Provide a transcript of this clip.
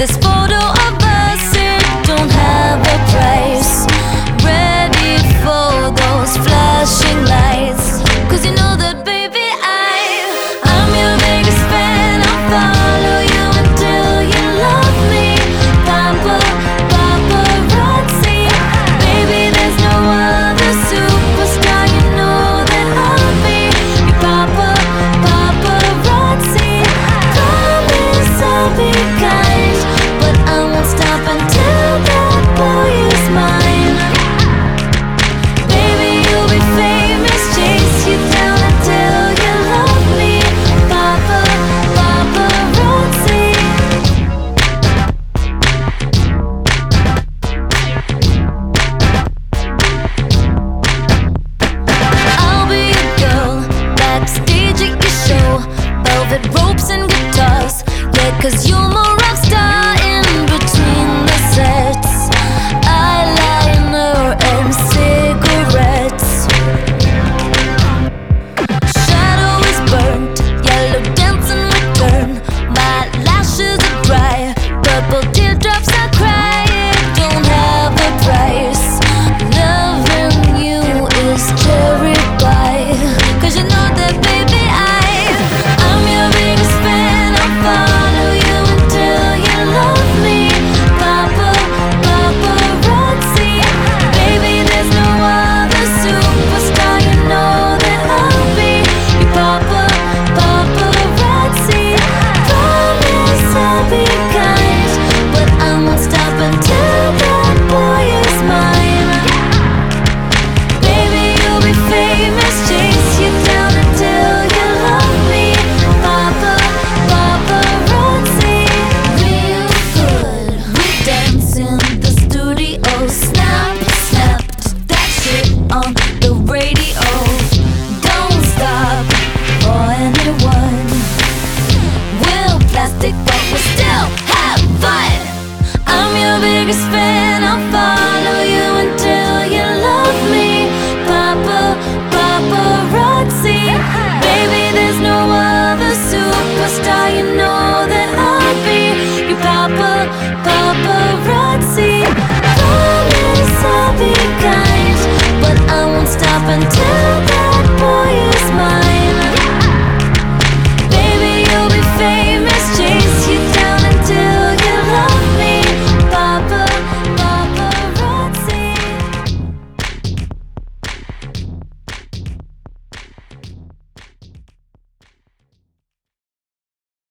This photo of us, it don't have a price. Ready for those flashing lights. 'Cause you know that baby, I'm your biggest fan. I'll follow you until you love me. Paparazzi. Baby, there's no other superstar. You know that I'll be your paparazzi. Promise I'll be kind, but I won't stop until that boy is mine. Baby, you'll be famous, chase you down until you love me. Paparazzi. I'll be a girl backstage at your show, velvet ropes and guitars. Yeah, 'cause you're my rock star in between the sets. Eyeliner and cigarettes. Shadow is burnt, yellow dance in return. My lashes are dry, purple teardrops I cry. It don't have a price. Loving you is cherry pie. 'Cause you know that baby, I'm your biggest fan. I'll follow you until you love me. Paparazzi. Baby, there's no other superstar. You know that I'll be your paparazzi. Promise I'll be kind, but I won't stop until that boy is mine. Baby, you'll be famous, chase you down until you love me. Paparazzi. Real good. We dance in the studio. Snap, snapped that shit on the radio. Don't stop for anyone. We'll plastic, but we still have fun. I'm your biggest fan. I'll follow you until you love me. Paparazzi. Baby, there's no other superstar. You know that I'll be your paparazzi. Promise I'll be kind, but I won't stop until